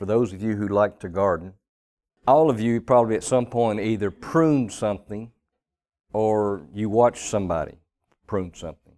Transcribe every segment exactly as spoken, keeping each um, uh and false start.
for those of you who like to garden, all of you probably at some point either pruned something or you watched somebody prune something.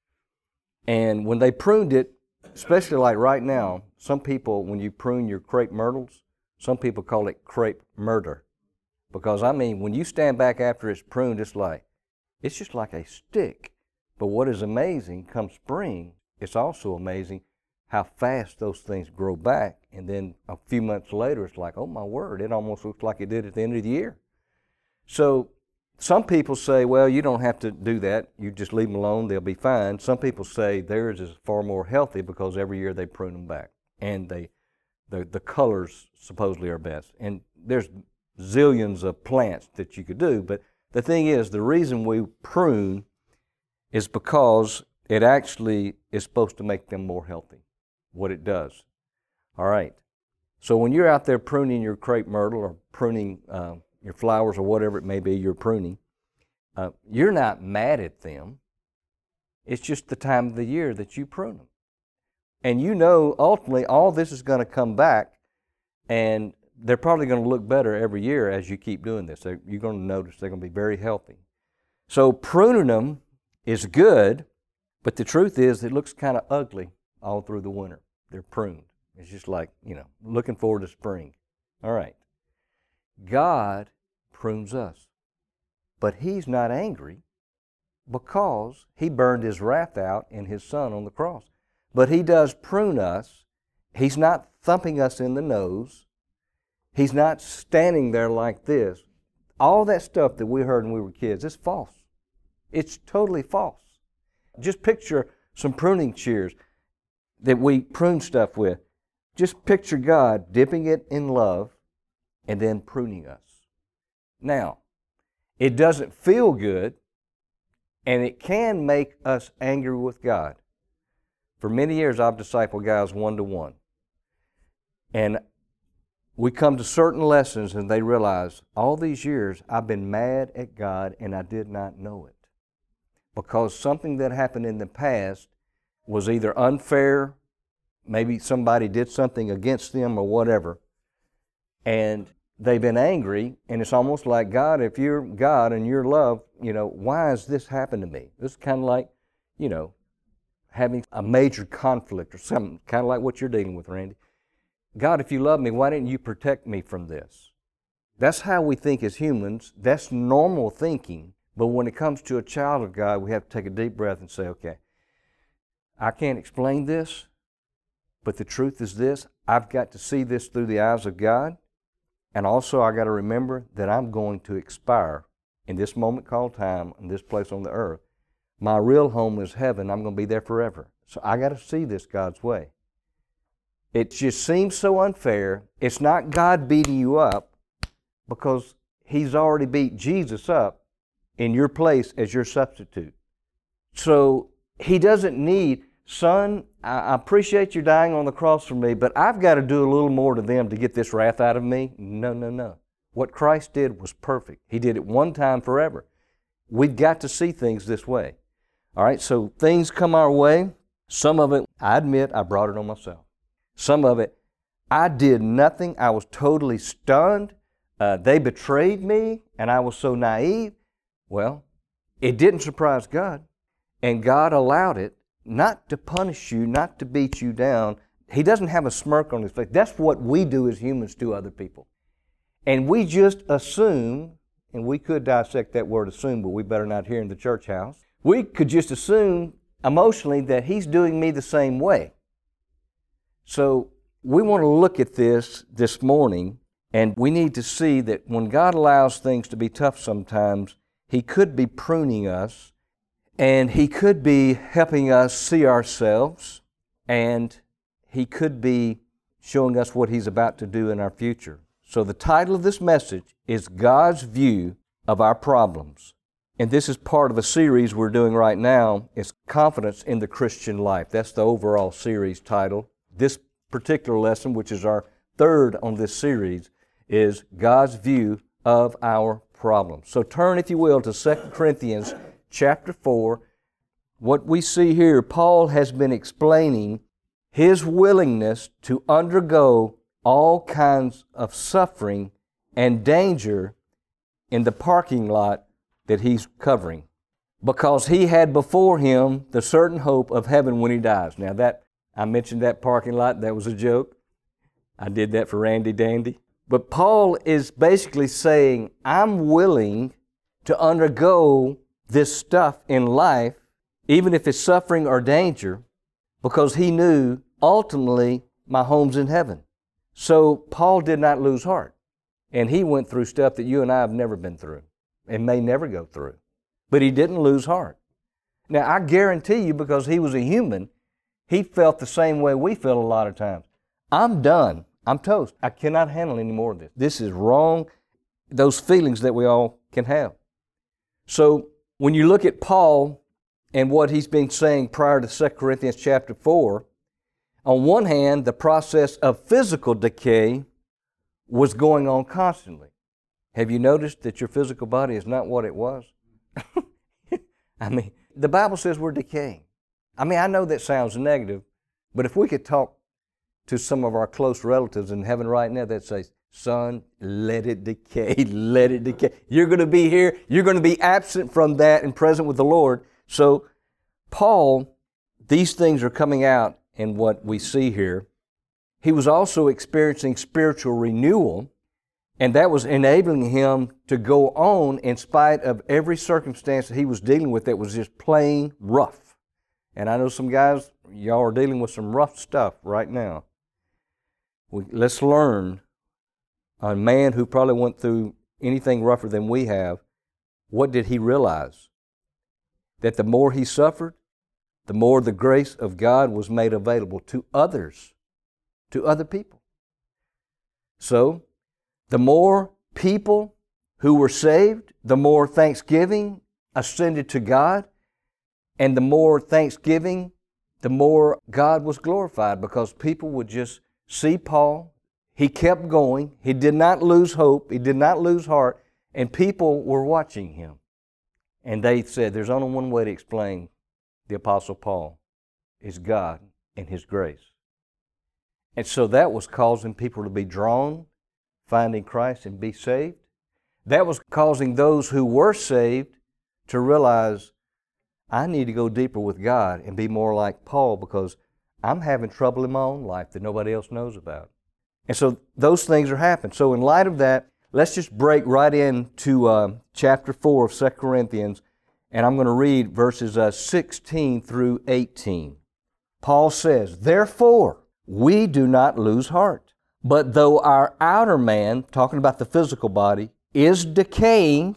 And when they pruned it, especially like right now, some people, when you prune your crepe myrtles, some people call it crepe murder. Because, I mean, when you stand back after it's pruned, it's like, it's just like a stick. But what is amazing, come spring, it's also amazing how fast those things grow back. And then a few months later, it's like, oh my word, it almost looks like it did at the end of the year. So some people say, well, you don't have to do that. You just leave them alone, they'll be fine. Some people say theirs is far more healthy because every year they prune them back. And they, the, the colors supposedly are best. And there's zillions of plants that you could do. But the thing is, the reason we prune is because it actually is supposed to make them more healthy, what it does. All right. So when you're out there pruning your crepe myrtle or pruning uh, your flowers or whatever it may be you're pruning, uh, you're not mad at them. It's just the time of the year that you prune them. And you know ultimately all this is going to come back, and they're probably going to look better every year as you keep doing this. They're, you're going to notice they're going to be very healthy. So pruning them is good, but the truth is it looks kind of ugly all through the winter. They're pruned. It's just like, you know, looking forward to spring. All right. God prunes us, but He's not angry because He burned His wrath out in His Son on the cross. But He does prune us. He's not thumping us in the nose. He's not standing there like this. All that stuff that we heard when we were kids, it's false. It's totally false. Just picture some pruning shears that we prune stuff with. Just picture God dipping it in love and then pruning us. Now, it doesn't feel good, and it can make us angry with God. For many years, I've discipled guys one-to-one. And we come to certain lessons and they realize, all these years I've been mad at God and I did not know it. Because something that happened in the past was either unfair, maybe somebody did something against them or whatever, and they've been angry, and it's almost like, God, if you're God and you're love, you know, why has this happened to me? It's kind of like, you know, having a major conflict or something, kind of like what you're dealing with, Randy. God, if you love me, why didn't you protect me from this? That's how we think as humans. That's normal thinking. But when it comes to a child of God, we have to take a deep breath and say, okay, I can't explain this, but the truth is this. I've got to see this through the eyes of God. And also I got to remember that I'm going to expire in this moment called time, in this place on the earth. My real home is heaven. I'm going to be there forever. So I got to see this God's way. It just seems so unfair. It's not God beating you up because He's already beat Jesus up in your place as your substitute. So He doesn't need, son, I appreciate you dying on the cross for me, but I've got to do a little more to them to get this wrath out of me. No, no, no. What Christ did was perfect. He did it one time forever. We've got to see things this way. All right, so things come our way. Some of it, I admit, I brought it on myself. Some of it, I did nothing. I was totally stunned. Uh, they betrayed me, and I was so naive. Well, it didn't surprise God, and God allowed it not to punish you, not to beat you down. He doesn't have a smirk on His face. That's what we do as humans to other people. And we just assume, and we could dissect that word assume, but we better not here in the church house. We could just assume emotionally that He's doing me the same way. So we want to look at this this morning, and we need to see that when God allows things to be tough sometimes, He could be pruning us, and He could be helping us see ourselves, and He could be showing us what He's about to do in our future. So the title of this message is God's View of Our Problems. And this is part of a series we're doing right now. It's Confidence in the Christian Life. That's the overall series title. This particular lesson, which is our third on this series, is God's view of our problems. So turn, if you will, to Second Corinthians chapter four. What we see here, Paul has been explaining his willingness to undergo all kinds of suffering and danger in the parking lot that he's covering, because he had before him the certain hope of heaven when he dies. Now that, I mentioned that parking lot, that was a joke. I did that for Randy Dandy. But Paul is basically saying, I'm willing to undergo this stuff in life, even if it's suffering or danger, because he knew ultimately my home's in heaven. So Paul did not lose heart. And he went through stuff that you and I have never been through and may never go through. But he didn't lose heart. Now, I guarantee you, because he was a human, he felt the same way we feel a lot of times. I'm done. I'm toast. I cannot handle any more of this. This is wrong. Those feelings that we all can have. So when you look at Paul and what he's been saying prior to Second Corinthians chapter four, on one hand, the process of physical decay was going on constantly. Have you noticed that your physical body is not what it was? I mean, the Bible says we're decaying. I mean, I know that sounds negative, but if we could talk to some of our close relatives in heaven right now, that says, son, let it decay, let it decay. You're going to be here, you're going to be absent from that and present with the Lord. So, Paul, these things are coming out in what we see here. He was also experiencing spiritual renewal, and that was enabling him to go on in spite of every circumstance that he was dealing with that was just plain rough. And I know some guys, y'all are dealing with some rough stuff right now. We, let's learn, a man who probably went through anything rougher than we have, what did he realize? That the more he suffered, the more the grace of God was made available to others, to other people. So, the more people who were saved, the more thanksgiving ascended to God, and the more thanksgiving, the more God was glorified, because people would just see Paul. He kept going. He did not lose hope. He did not lose heart, and people were watching him. And they said, there's only one way to explain the Apostle Paul, is God and His grace. And so that was causing people to be drawn, finding Christ and be saved. That was causing those who were saved to realize, I need to go deeper with God and be more like Paul, because I'm having trouble in my own life that nobody else knows about. And so those things are happening. So in light of that, let's just break right into uh, chapter four of Second Corinthians, and I'm going to read verses uh, sixteen through eighteen. Paul says, therefore, we do not lose heart. But though our outer man, talking about the physical body, is decaying,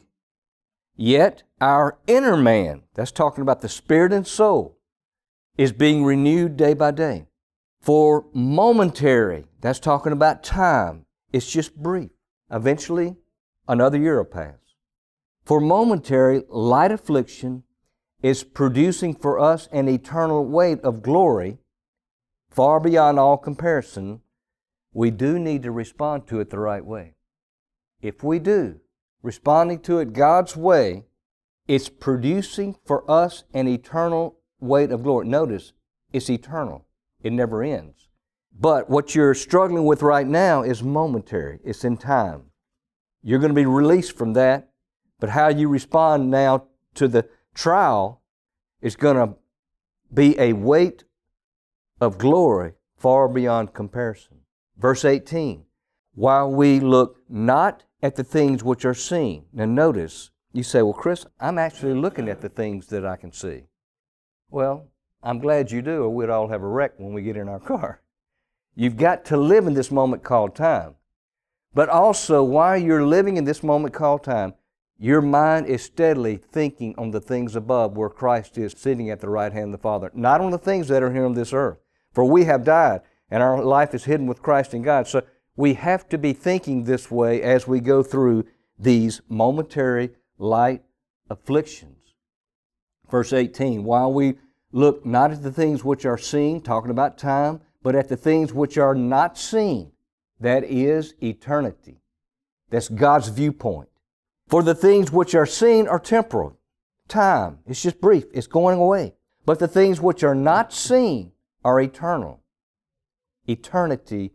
yet our inner man, that's talking about the spirit and soul, is being renewed day by day. For momentary, that's talking about time, it's just brief. Eventually, another year will pass. For momentary, light affliction is producing for us an eternal weight of glory far beyond all comparison. We do need to respond to it the right way. If we do, responding to it God's way, it's producing for us an eternal weight of glory. Notice, it's eternal. It never ends. But what you're struggling with right now is momentary. It's in time. You're going to be released from that, but how you respond now to the trial is going to be a weight of glory far beyond comparison. Verse eighteen, while we look not at the things which are seen. Now notice, you say, well, Chris, I'm actually looking at the things that I can see. Well, I'm glad you do, or we'd all have a wreck when we get in our car. You've got to live in this moment called time. But also, while you're living in this moment called time, your mind is steadily thinking on the things above, where Christ is sitting at the right hand of the Father, not on the things that are here on this earth. For we have died, and our life is hidden with Christ in God. So we have to be thinking this way as we go through these momentary light afflictions. Verse eighteen, while we look not at the things which are seen, talking about time, but at the things which are not seen, that is eternity. That's God's viewpoint. For the things which are seen are temporal. Time, it's just brief, it's going away. But the things which are not seen are eternal. Eternity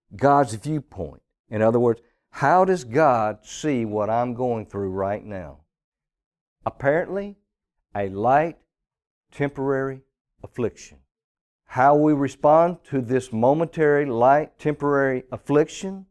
God's viewpoint. In other words, how does God see what I'm going through right now? Apparently, a light, temporary affliction. How we respond to this momentary, light, temporary affliction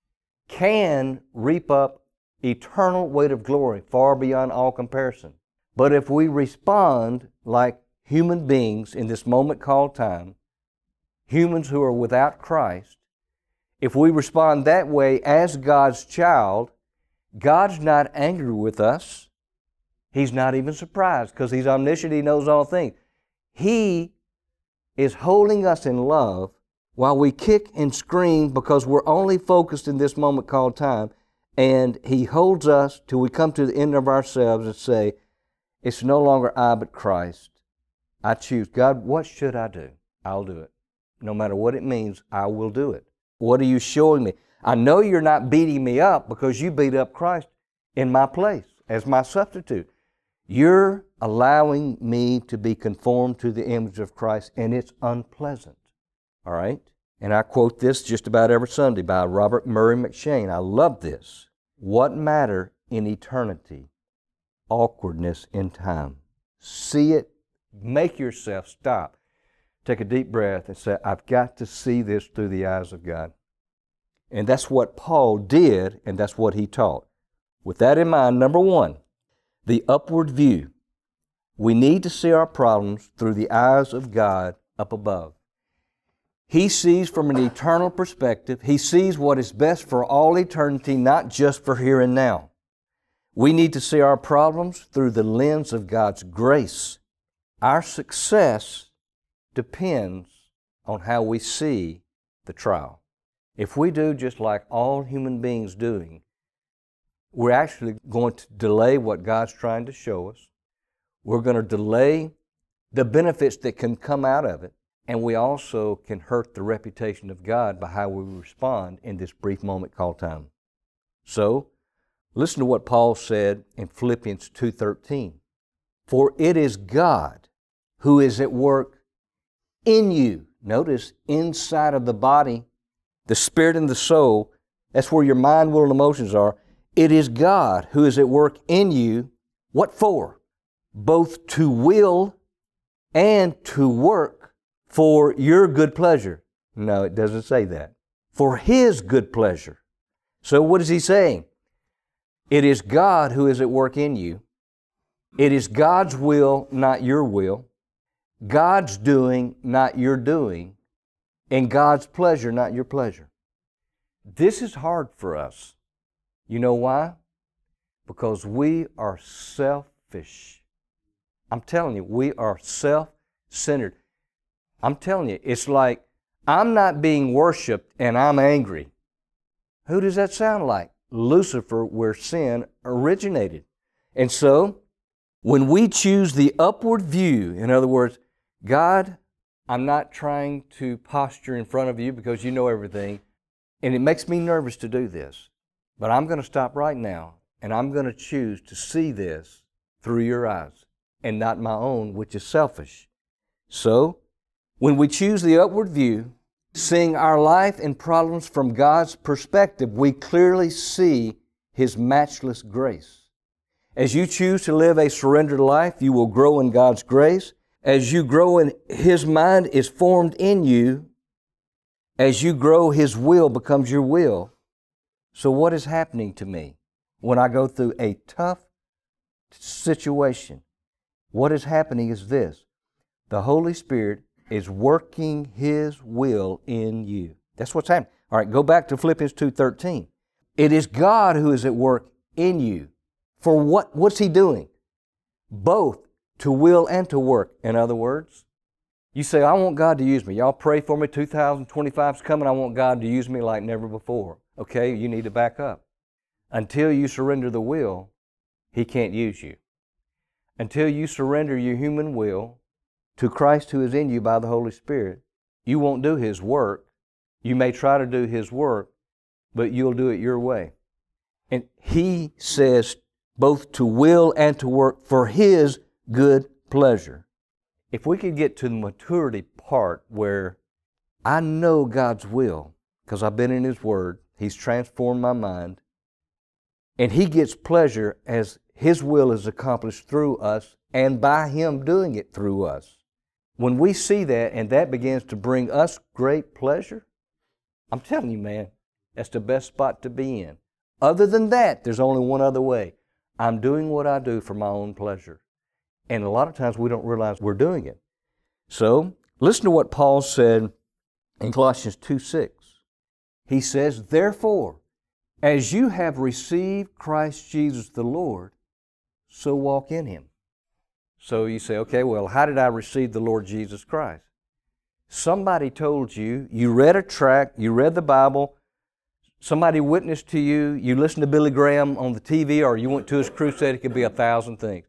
can reap up eternal weight of glory far beyond all comparison. But if we respond like human beings in this moment called time, humans who are without Christ, if we respond that way as God's child, God's not angry with us. He's not even surprised because He's omniscient. He knows all things. He is holding us in love while we kick and scream because we're only focused in this moment called time, and He holds us till we come to the end of ourselves and say, it's no longer I but Christ. I choose. God, what should I do? I'll do it. No matter what it means, I will do it. What are you showing me? I know you're not beating me up because you beat up Christ in my place as my substitute. You're allowing me to be conformed to the image of Christ, and it's unpleasant. All right? And I quote this just about every Sunday by Robert Murray McCheyne. I love this. What matter in eternity? Awkwardness in time. See it. Make yourself stop. Take a deep breath and say, I've got to see this through the eyes of God. And that's what Paul did, and that's what he taught. With that in mind, number one, the upward view. We need to see our problems through the eyes of God up above. He sees from an eternal perspective. He sees what is best for all eternity, not just for here and now. We need to see our problems through the lens of God's grace. Our success depends on how we see the trial. If we do just like all human beings doing, we're actually going to delay what God's trying to show us. We're going to delay the benefits that can come out of it, and we also can hurt the reputation of God by how we respond in this brief moment called time. So, listen to what Paul said in Philippians two thirteen. For it is God who is at work in you. Notice, inside of the body, the spirit and the soul, that's where your mind, will, and emotions are. It is God who is at work in you. What for? Both to will and to work for your good pleasure. No, it doesn't say that. For His good pleasure. So what is he saying? It is God who is at work in you. It is God's will, not your will. God's doing, not your doing. And God's pleasure, not your pleasure. This is hard for us. You know why? Because we are selfish. I'm telling you, we are self-centered. I'm telling you, it's like I'm not being worshiped and I'm angry. Who does that sound like? Lucifer, where sin originated. And so, when we choose the upward view, in other words, God, I'm not trying to posture in front of you because you know everything, and it makes me nervous to do this. But I'm going to stop right now, and I'm going to choose to see this through your eyes and not my own, which is selfish. So, when we choose the upward view, seeing our life and problems from God's perspective, we clearly see His matchless grace. As you choose to live a surrendered life, you will grow in God's grace. As you grow in His mind is formed in you. As you grow, His will becomes your will. So what is happening to me when I go through a tough situation? What is happening is this. The Holy Spirit is working His will in you. That's what's happening. All right, go back to Philippians two thirteen. It is God who is at work in you. For what? What's He doing? Both to will and to work. In other words, you say, I want God to use me. Y'all pray for me. two thousand twenty-five is coming. I want God to use me like never before. Okay, you need to back up. Until you surrender the will, He can't use you. Until you surrender your human will to Christ who is in you by the Holy Spirit, you won't do His work. You may try to do His work, but you'll do it your way. And He says both to will and to work for His good pleasure. If we could get to the maturity part where I know God's will, because I've been in His Word. He's transformed my mind. And He gets pleasure as His will is accomplished through us and by Him doing it through us. When we see that and that begins to bring us great pleasure, I'm telling you, man, that's the best spot to be in. Other than that, there's only one other way. I'm doing what I do for my own pleasure. And a lot of times we don't realize we're doing it. So, listen to what Paul said in Colossians two six. He says, therefore, as you have received Christ Jesus the Lord, so walk in Him. So you say, okay, well, how did I receive the Lord Jesus Christ? Somebody told you, you read a tract, you read the Bible, somebody witnessed to you, you listened to Billy Graham on the T V, or you went to his crusade. It could be a thousand things.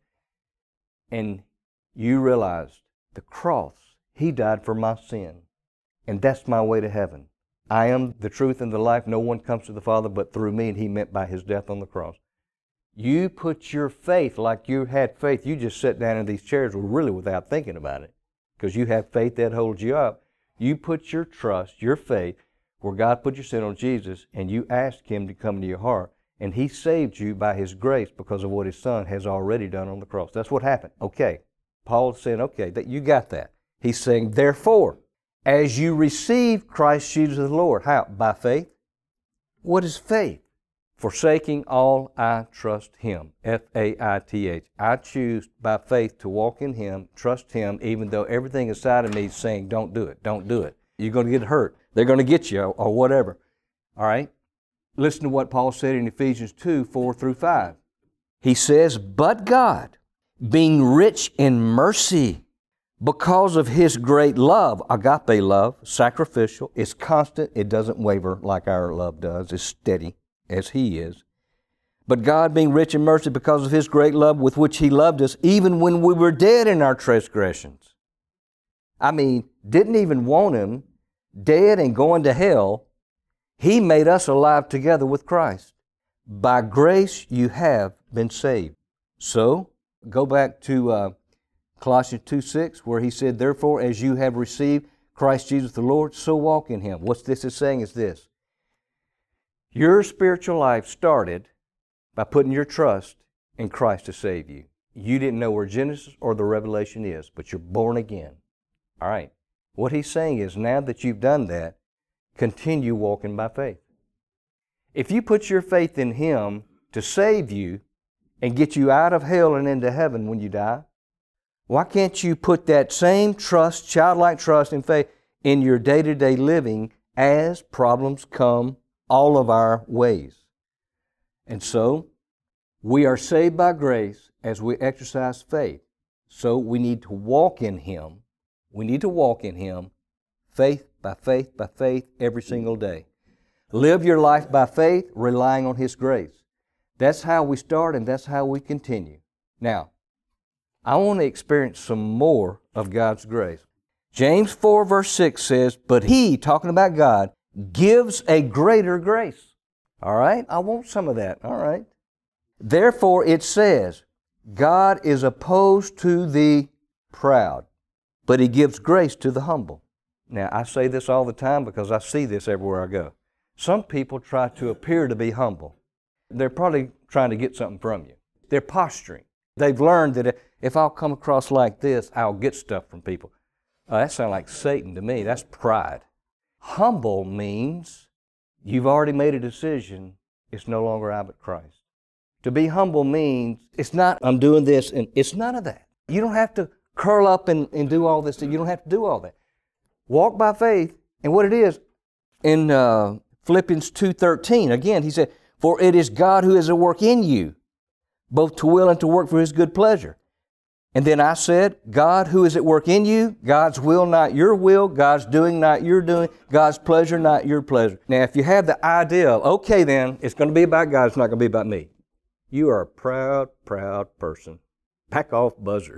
And you realized the cross, He died for my sin. And that's my way to heaven. I am the truth and the life. No one comes to the Father but through me, and He meant by His death on the cross. You put your faith like you had faith. You just sat down in these chairs really without thinking about it, because you have faith that holds you up. You put your trust, your faith, where God put your sin on Jesus, and you asked Him to come into your heart, and He saved you by His grace because of what His Son has already done on the cross. That's what happened. Okay. Paul's saying, okay, that you got that. He's saying, therefore, as you receive Christ Jesus the Lord. How? By faith. What is faith? Forsaking all, I trust Him. F A I T H. I choose by faith to walk in Him, trust Him, even though everything inside of me is saying, don't do it, don't do it. You're going to get hurt. They're going to get you, or whatever. All right? Listen to what Paul said in Ephesians two, four through five. He says, but God, being rich in mercy, because of His great love, agape love, sacrificial, it's constant, it doesn't waver like our love does, it's steady as He is. But God, being rich in mercy, because of His great love with which He loved us, even when we were dead in our transgressions. I mean, didn't even want Him, dead and going to hell, He made us alive together with Christ. By grace you have been saved. So, go back to uh, Colossians two six, where he said, therefore, as you have received Christ Jesus the Lord, so walk in Him. What this is saying is this. Your spiritual life started by putting your trust in Christ to save you. You didn't know where Genesis or the Revelation is, but you're born again. All right. What he's saying is, now that you've done that, continue walking by faith. If you put your faith in Him to save you and get you out of hell and into heaven when you die, why can't you put that same trust, childlike trust and faith in your day-to-day living as problems come all of our ways? And so, we are saved by grace as we exercise faith. So we need to walk in Him. We need to walk in Him, faith by faith by faith, every single day. Live your life by faith, relying on His grace. That's how we start, and that's how we continue. Now, I want to experience some more of God's grace. James four verse six says, but He, talking about God, gives a greater grace. All right? I want some of that. All right. Therefore it says, God is opposed to the proud, but He gives grace to the humble. Now, I say this all the time because I see this everywhere I go. Some people try to appear to be humble. They're probably trying to get something from you. They're posturing. They've learned that if I'll come across like this, I'll get stuff from people. Oh, that sounds like Satan to me. That's pride. Humble means you've already made a decision. It's no longer I but Christ. To be humble means it's not I'm doing this, and it's none of that. You don't have to curl up and, and do all this. You don't have to do all that. Walk by faith. And what it is, in uh, Philippians two thirteen, again, he said, for it is God who is at work in you, both to will and to work for His good pleasure. And then I said, God who is at work in you, God's will, not your will, God's doing, not your doing, God's pleasure, not your pleasure. Now, if you have the idea of, okay then, it's going to be about God, it's not going to be about me, you are a proud, proud person. Back off, buzzard.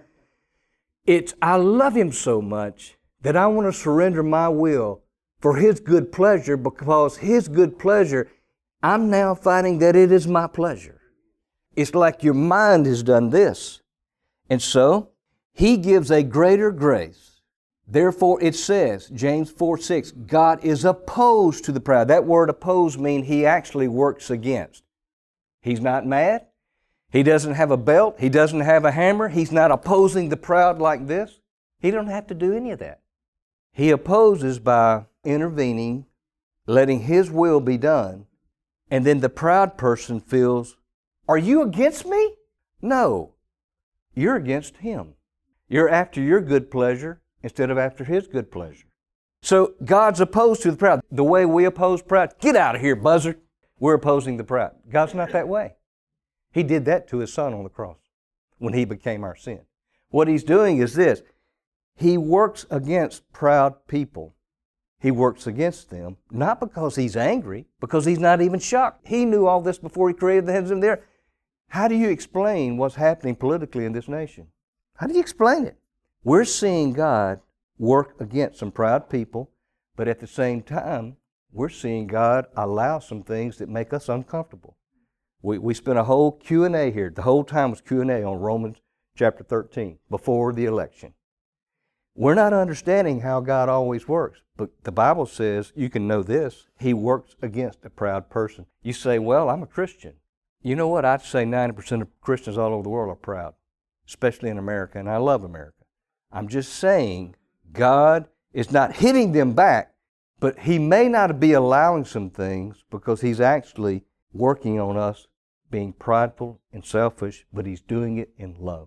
It's, I love Him so much that I want to surrender my will for His good pleasure, because His good pleasure, I'm now finding that it is my pleasure. It's like your mind has done this. And so, He gives a greater grace. Therefore it says, James four six, God is opposed to the proud. That word opposed means He actually works against. He's not mad. He doesn't have a belt. He doesn't have a hammer. He's not opposing the proud like this. He don't have to do any of that. He opposes by intervening, letting His will be done, and then the proud person feels, are you against me? No, you're against Him. You're after your good pleasure instead of after His good pleasure. So God's opposed to the proud. The way we oppose proud, get out of here, buzzard. We're opposing the proud. God's not that way. He did that to His Son on the cross when He became our sin. What He's doing is this. He works against proud people. He works against them, not because He's angry, because He's not even shocked. He knew all this before He created the heavens and the earth. How do you explain what's happening politically in this nation? How do you explain it? We're seeing God work against some proud people, but at the same time, we're seeing God allow some things that make us uncomfortable. We, we spent a whole Q and A here. The whole time was Q and A on Romans chapter thirteen, before the election. We're not understanding how God always works, but the Bible says, you can know this, He works against a proud person. You say, well, I'm a Christian. You know what? I'd say ninety percent of Christians all over the world are proud, especially in America, and I love America. I'm just saying God is not hitting them back, but He may not be allowing some things because He's actually working on us being prideful and selfish, but He's doing it in love.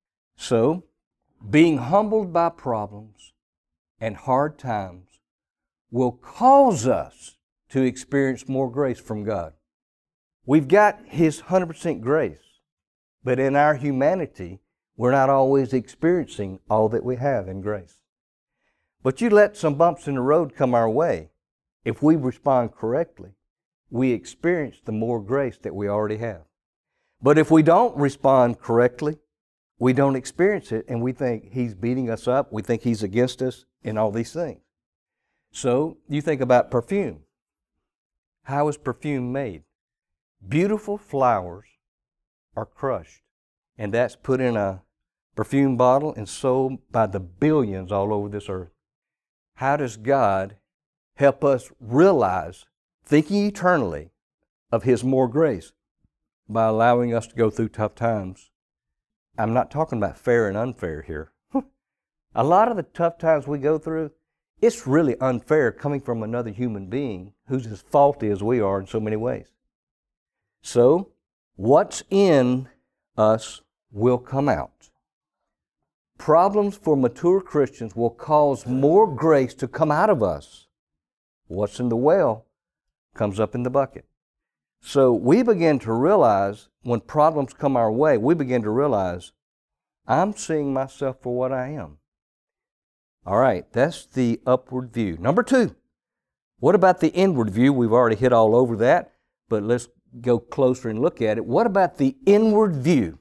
So, being humbled by problems and hard times will cause us to experience more grace from God. We've got His one hundred percent grace, but in our humanity, we're not always experiencing all that we have in grace. But you let some bumps in the road come our way. If we respond correctly, we experience the more grace that we already have. But if we don't respond correctly, we don't experience it, and we think He's beating us up, we think He's against us, and all these things. So, you think about perfume. How is perfume made? Beautiful flowers are crushed, and that's put in a perfume bottle and sold by the billions all over this earth. How does God help us realize, thinking eternally, of His more grace by allowing us to go through tough times? I'm not talking about fair and unfair here. A lot of the tough times we go through, it's really unfair coming from another human being who's as faulty as we are in so many ways. So, what's in us will come out. Problems for mature Christians will cause more grace to come out of us. What's in the well comes up in the bucket. So we begin to realize when problems come our way, we begin to realize, I'm seeing myself for what I am. All right, that's the upward view. Number two, what about the inward view? We've already hit all over that, but let's go closer and look at it. What about the inward view?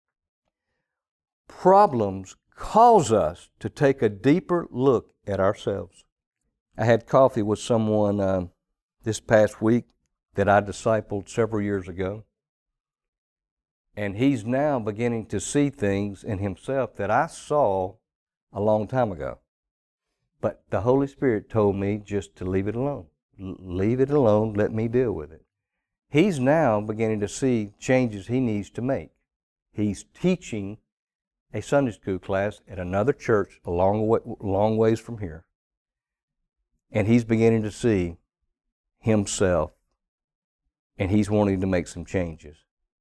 Problems cause us to take a deeper look at ourselves. I had coffee with someone uh, this past week that I discipled several years ago. And he's now beginning to see things in himself that I saw a long time ago. But the Holy Spirit told me just to leave it alone. L- leave it alone, let me deal with it. He's now beginning to see changes he needs to make. He's teaching a Sunday school class at another church a long, way, long ways from here. And he's beginning to see himself, and he's wanting to make some changes.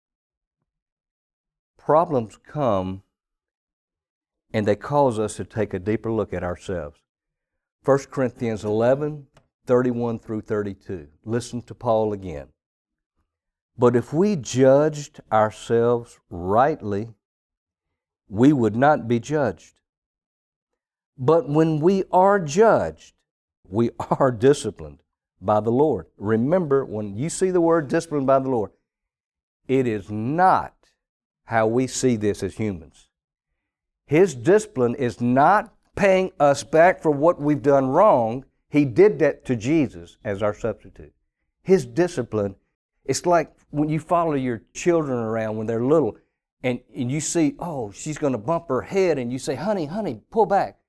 Problems come, and they cause us to take a deeper look at ourselves. First Corinthians eleven, thirty-one through thirty-two. Listen to Paul again. But if we judged ourselves rightly, we would not be judged. But when we are judged, we are disciplined by the Lord. Remember, when you see the word disciplined by the Lord, it is not how we see this as humans. His discipline is not paying us back for what we've done wrong. He did that to Jesus as our substitute. His discipline, it's like when you follow your children around when they're little and, and you see, oh, she's going to bump her head, and you say, honey, honey, pull back.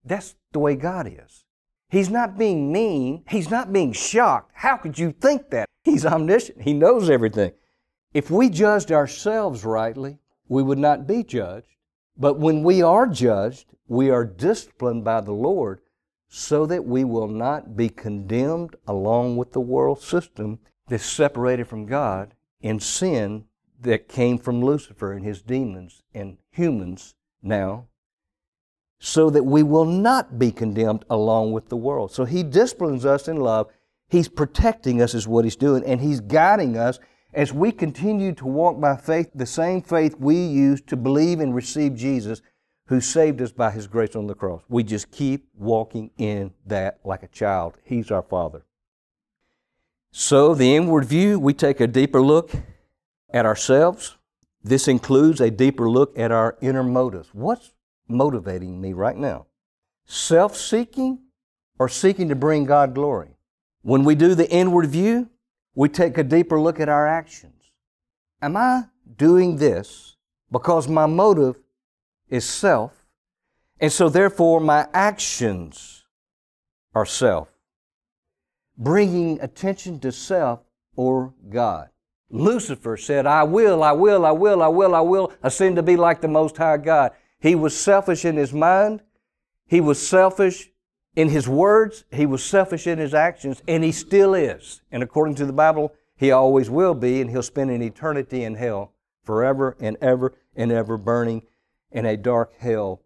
That's the way God is. He's not being mean. He's not being shocked. How could you think that? He's omniscient. He knows everything. If we judged ourselves rightly, we would not be judged. But when we are judged, we are disciplined by the Lord so that we will not be condemned along with the world system that's separated from God in sin that came from Lucifer and his demons and humans now, so that we will not be condemned along with the world. So He disciplines us in love. He's protecting us is what He's doing, and He's guiding us as we continue to walk by faith, the same faith we use to believe and receive Jesus, who saved us by His grace on the cross. We just keep walking in that like a child. He's our Father. So the inward view, we take a deeper look at ourselves. This includes a deeper look at our inner motives. What's motivating me right now? Self-seeking or seeking to bring God glory? When we do the inward view, we take a deeper look at our actions. Am I doing this because my motive is self, and so therefore my actions are self? Bringing attention to self or God. Lucifer said, I will, I will, I will, I will, I will ascend to be like the Most High God. He was selfish in his mind. He was selfish in his words. He was selfish in his actions, and he still is. And according to the Bible, he always will be, and he'll spend an eternity in hell forever and ever and ever, burning in a dark hell,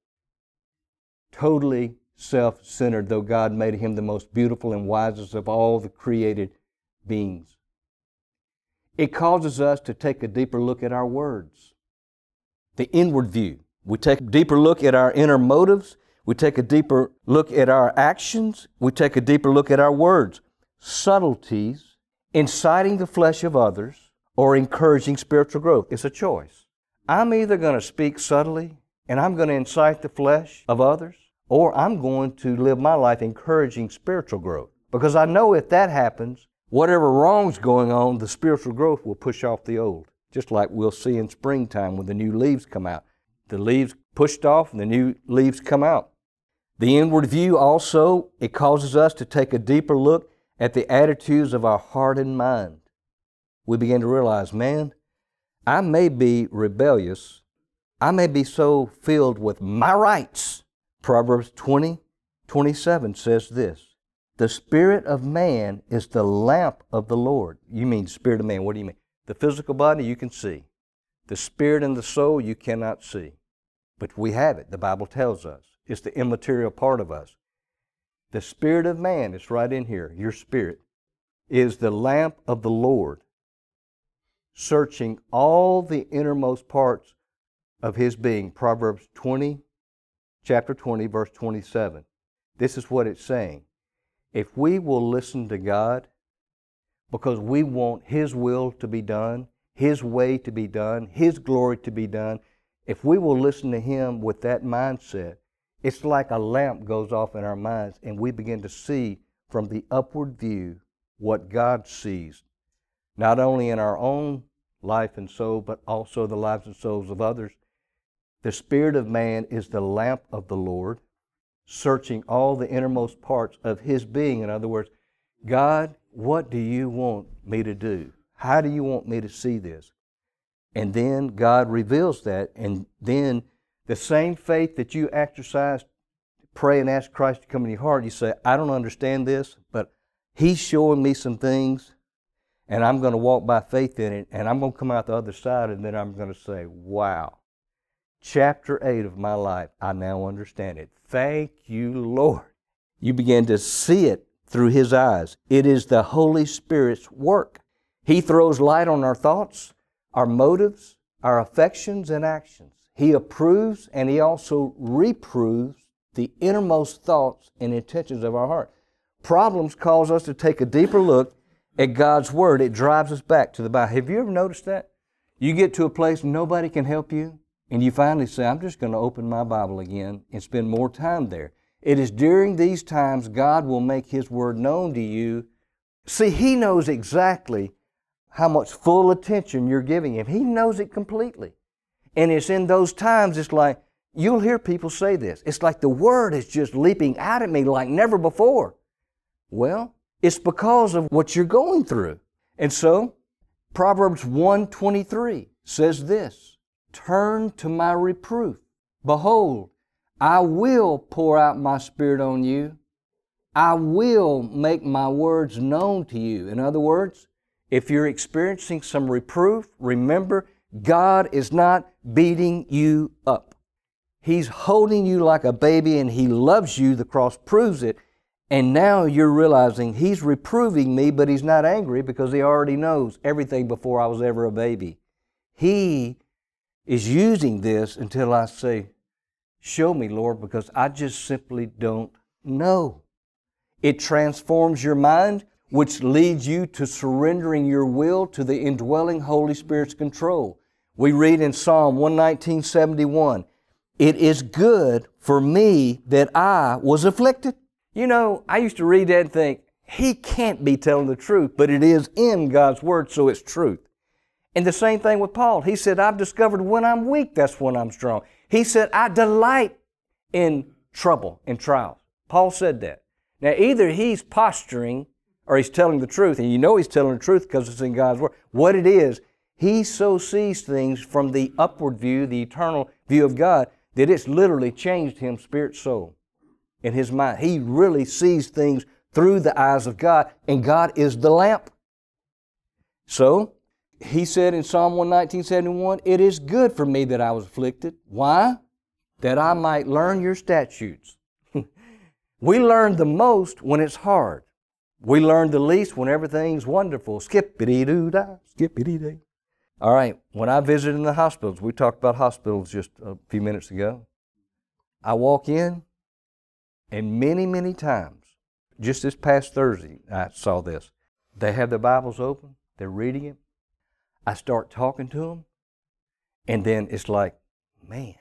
totally self-centered, though God made him the most beautiful and wisest of all the created beings. It causes us to take a deeper look at our words, the inward view. We take a deeper look at our inner motives. We take a deeper look at our actions. We take a deeper look at our words. Subtleties, inciting the flesh of others, or encouraging spiritual growth. It's a choice. I'm either going to speak subtly and I'm going to incite the flesh of others, or I'm going to live my life encouraging spiritual growth. Because I know if that happens, whatever wrong's going on, the spiritual growth will push off the old. Just like we'll see in springtime when the new leaves come out. The leaves pushed off and the new leaves come out. The inward view also, it causes us to take a deeper look at the attitudes of our heart and mind. We begin to realize, man, I may be rebellious. I may be so filled with my rights. Proverbs twenty, twenty-seven says this, the spirit of man is the lamp of the Lord. You mean spirit of man, what do you mean? The physical body you can see. The spirit and the soul you cannot see. But we have it, the Bible tells us. It's the immaterial part of us. The spirit of man, it's right in here, your spirit, is the lamp of the Lord, searching all the innermost parts of His being. Proverbs twenty, chapter twenty, verse twenty-seven. This is what it's saying. If we will listen to God, because we want His will to be done, His way to be done, His glory to be done, if we will listen to Him with that mindset, it's like a lamp goes off in our minds and we begin to see from the upward view what God sees, not only in our own life and soul, but also the lives and souls of others. The spirit of man is the lamp of the Lord, searching all the innermost parts of His being. In other words, God, what do you want me to do? How do you want me to see this? And then God reveals that, and then the same faith that you exercise, pray and ask Christ to come in your heart, you say, I don't understand this, but He's showing me some things, and I'm going to walk by faith in it, and I'm going to come out the other side, and then I'm going to say, wow, chapter eight of my life, I now understand it. Thank you, Lord. You begin to see it through His eyes. It is the Holy Spirit's work. He throws light on our thoughts, our motives, our affections and actions. He approves and He also reproves the innermost thoughts and intentions of our heart. Problems cause us to take a deeper look at God's Word. It drives us back to the Bible. Have you ever noticed that? You get to a place nobody can help you, and you finally say, I'm just going to open my Bible again and spend more time there. It is during these times God will make His Word known to you. See, He knows exactly how much full attention you're giving Him. He knows it completely. And it's in those times, it's like, You'll hear people say this. It's like the Word is just leaping out at me like never before. Well, it's because of what you're going through. And so, Proverbs one twenty-three says this, turn to my reproof. Behold, I will pour out my Spirit on you. I will make my words known to you. In other words, if you're experiencing some reproof, remember, God is not beating you up. He's holding you like a baby and He loves you. The cross proves it. And now you're realizing He's reproving me, but He's not angry because He already knows everything before I was ever a baby. He is using this until I say, show me, Lord, because I just simply don't know. It transforms your mind, which leads you to surrendering your will to the indwelling Holy Spirit's control. We read in Psalm one nineteen, seventy-one, it is good for me that I was afflicted. You know, I used to read that and think, he can't be telling the truth, but it is in God's Word, so it's truth. And the same thing with Paul. He said, I've discovered when I'm weak, that's when I'm strong. He said, I delight in trouble, in trials. Paul said that. Now, either he's posturing or he's telling the truth, and you know he's telling the truth because it's in God's Word. What it is, he so sees things from the upward view, the eternal view of God, that it's literally changed him spirit, soul, in his mind. He really sees things through the eyes of God, and God is the lamp. So, he said in Psalm one nineteen, seventy-one, it is good for me that I was afflicted. Why? That I might learn your statutes. We learn the most when it's hard. We learn the least when everything's wonderful. Skippity-doo-dah, skippity-doo. All right, when I visited in the hospitals, we talked about hospitals just a few minutes ago. I walk in, and many, many times, just this past Thursday, I saw this. They have their Bibles open, they're reading it. I start talking to them, and then it's like, man,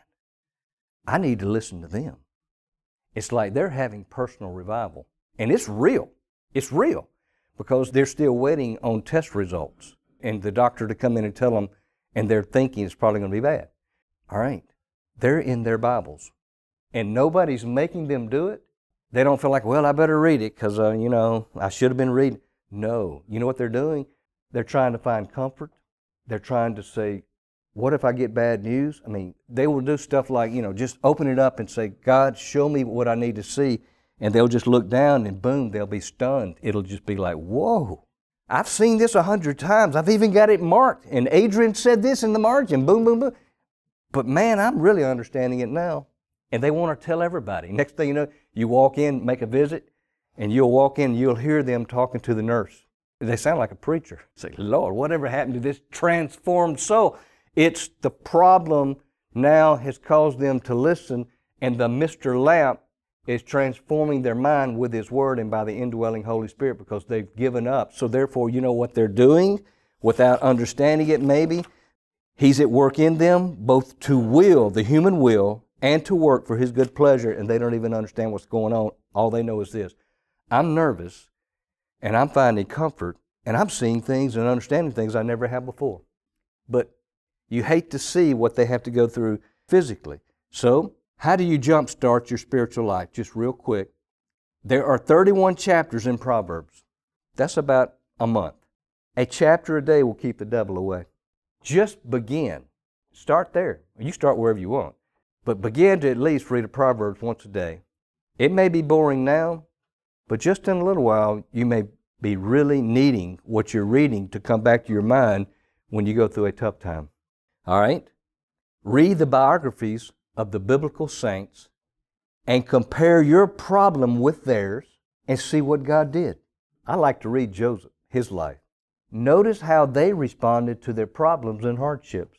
I need to listen to them. It's like they're having personal revival. And it's real. It's real because they're still waiting on test results and the doctor to come in and tell them, and they're thinking it's probably going to be bad. All right. They're in their Bibles, and nobody's making them do it. They don't feel like, well, I better read it because, uh, you know, I should have been reading. No. You know what they're doing? They're trying to find comfort. They're trying to say, what if I get bad news? I mean, they will do stuff like, you know, just open it up and say, God, show me what I need to see. And they'll just look down and boom, they'll be stunned. It'll just be like, whoa, I've seen this a hundred times. I've even got it marked. And Adrian said this in the margin, boom, boom, boom. But man, I'm really understanding it now. And they want to tell everybody. Next thing you know, you walk in, make a visit, and you'll walk in, you'll hear them talking to the nurse. They sound like a preacher. Say, Lord, whatever happened to this transformed soul? It's the problem now has caused them to listen, and the Mister Lamp is transforming their mind with His Word and by the indwelling Holy Spirit because they've given up. So therefore, you know what they're doing without understanding it maybe? He's at work in them both to will, the human will, and to work for His good pleasure, and they don't even understand what's going on. All they know is this: I'm nervous, and I'm finding comfort, and I'm seeing things and understanding things I never have before. But you hate to see what they have to go through physically. So, how do you jumpstart your spiritual life? Just real quick. There are thirty-one chapters in Proverbs. That's about a month. A chapter a day will keep the devil away. Just begin. Start there. You start wherever you want. But begin to at least read a Proverbs once a day. It may be boring now, but just in a little while, you may be really needing what you're reading to come back to your mind when you go through a tough time. All right? Read the biographies of the biblical saints and compare your problem with theirs and see what God did. I like to read Joseph, his life. Notice how they responded to their problems and hardships.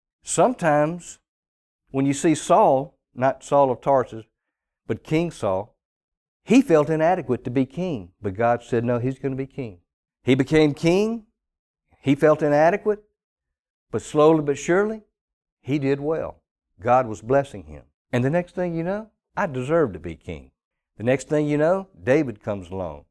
Sometimes when you see Saul, not Saul of Tarsus, but King Saul, he felt inadequate to be king, but God said, no, he's going to be king. He became king. He felt inadequate. But slowly but surely, he did well. God was blessing him. And the next thing you know, I deserve to be king. The next thing you know, David comes along.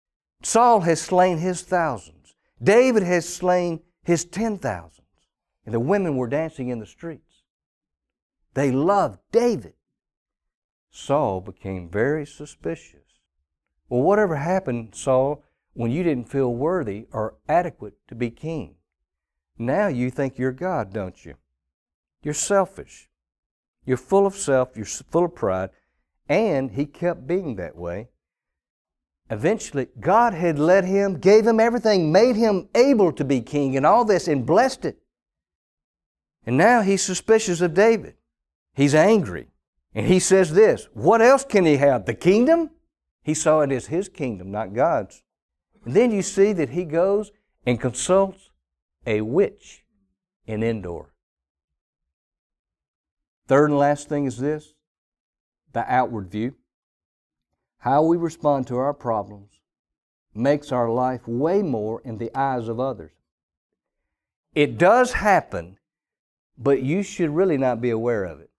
Saul has slain his thousands. David has slain his ten thousands. And the women were dancing in the streets. They loved David. Saul became very suspicious. Well, whatever happened, Saul, when you didn't feel worthy or adequate to be king? Now you think you're God, don't you? You're selfish. You're full of self. You're full of pride. And he kept being that way. Eventually, God had led him, gave him everything, made him able to be king and all this, and blessed it. And now he's suspicious of David. He's angry. And he says this, what else can he have? The kingdom? He saw it as his kingdom, not God's. And then you see that he goes and consults a witch in Endor. Third and last thing is this, the outward view. How we respond to our problems makes our life way more in the eyes of others. It does happen, but you should really not be aware of it.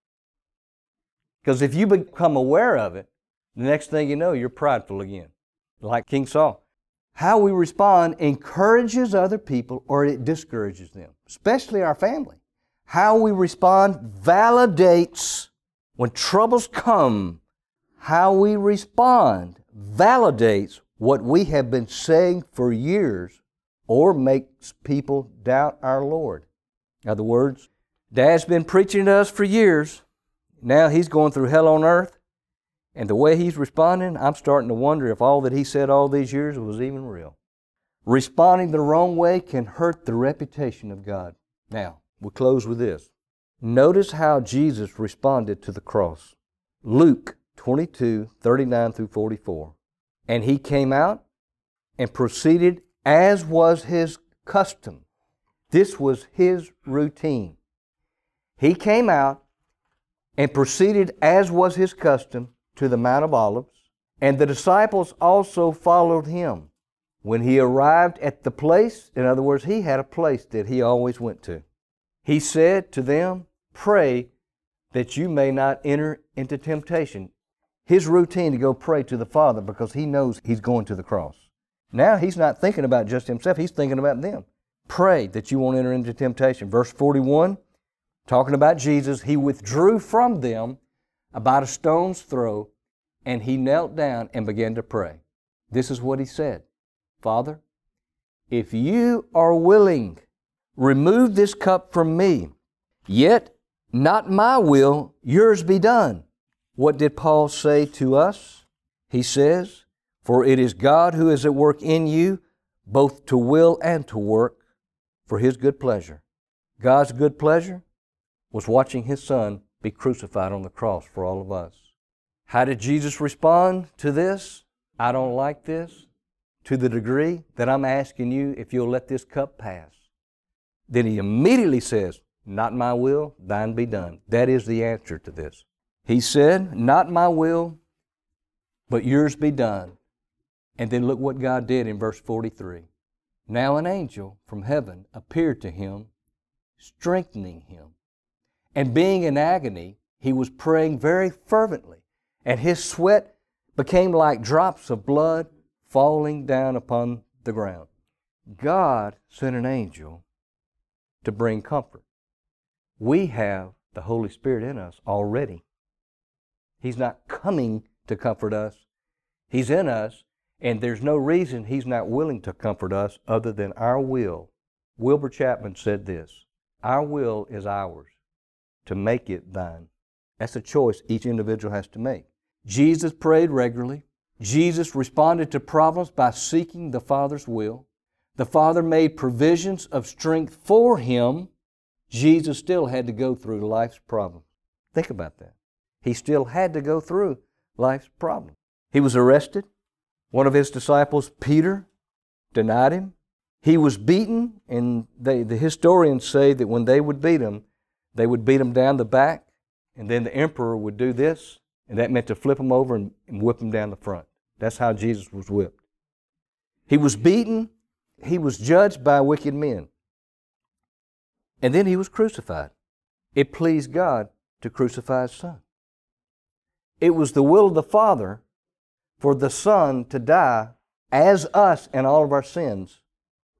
Because if you become aware of it, the next thing you know, you're prideful again, like King Saul. How we respond encourages other people or it discourages them, especially our family. How we respond validates, when troubles come, how we respond validates what we have been saying for years or makes people doubt our Lord. In other words, Dad's been preaching to us for years. Now he's going through hell on earth. And the way he's responding, I'm starting to wonder if all that he said all these years was even real. Responding the wrong way can hurt the reputation of God. Now, we'll close with this. Notice how Jesus responded to the cross. Luke twenty-two, thirty-nine through forty-four. And he came out and proceeded as was his custom. This was his routine. He came out and proceeded as was his custom to the Mount of Olives, and the disciples also followed him. When he arrived at the place, in other words, he had a place that he always went to. He said to them, pray that you may not enter into temptation. His routine to go pray to the Father because he knows he's going to the cross. Now he's not thinking about just himself, he's thinking about them. Pray that you won't enter into temptation. Verse forty-one, talking about Jesus, he withdrew from them about a stone's throw, and he knelt down and began to pray. This is what he said. Father, if you are willing, remove this cup from me. Yet not my will, yours be done. What did Paul say to us? He says, for it is God who is at work in you, both to will and to work for His good pleasure. God's good pleasure was watching His Son be crucified on the cross for all of us. How did Jesus respond to this? I don't like this, to the degree that I'm asking you if you'll let this cup pass. Then He immediately says, not my will, thine be done. That is the answer to this. He said, not my will, but yours be done. And then look what God did in verse forty-three. Now an angel from heaven appeared to him, strengthening him. And being in agony, he was praying very fervently, and his sweat became like drops of blood falling down upon the ground. God sent an angel to bring comfort. We have the Holy Spirit in us already. He's not coming to comfort us. He's in us, and there's no reason He's not willing to comfort us other than our will. Wilbur Chapman said this, our will is ours, to make it thine. That's a choice each individual has to make. Jesus prayed regularly. Jesus responded to problems by seeking the Father's will. The Father made provisions of strength for Him. Jesus still had to go through life's problems. Think about that. He still had to go through life's problems. He was arrested. One of His disciples, Peter, denied Him. He was beaten, and they, the historians say that when they would beat Him, they would beat Him down the back, and then the emperor would do this, and that meant to flip Him over and, and whip Him down the front. That's how Jesus was whipped. He was beaten. He was judged by wicked men. And then He was crucified. It pleased God to crucify His Son. It was the will of the Father for the Son to die as us and all of our sins.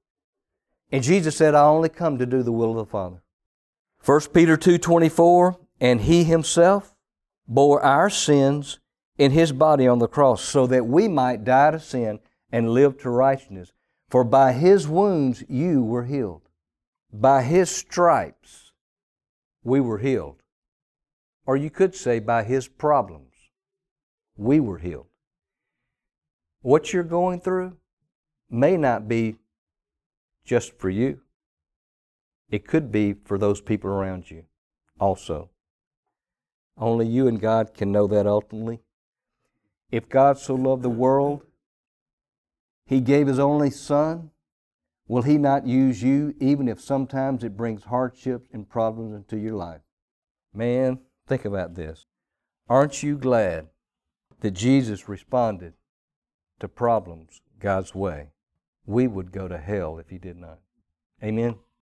And Jesus said, I only come to do the will of the Father. First Peter two twenty-four, And He Himself bore our sins in His body on the cross so that we might die to sin and live to righteousness. For by His wounds you were healed. By His stripes we were healed. Or you could say by His problems we were healed. What you're going through may not be just for you. It could be for those people around you also. Only you and God can know that ultimately. If God so loved the world, He gave His only Son, will He not use you even if sometimes it brings hardships and problems into your life? Man, think about this. Aren't you glad that Jesus responded to problems God's way? We would go to hell if He did not. Amen.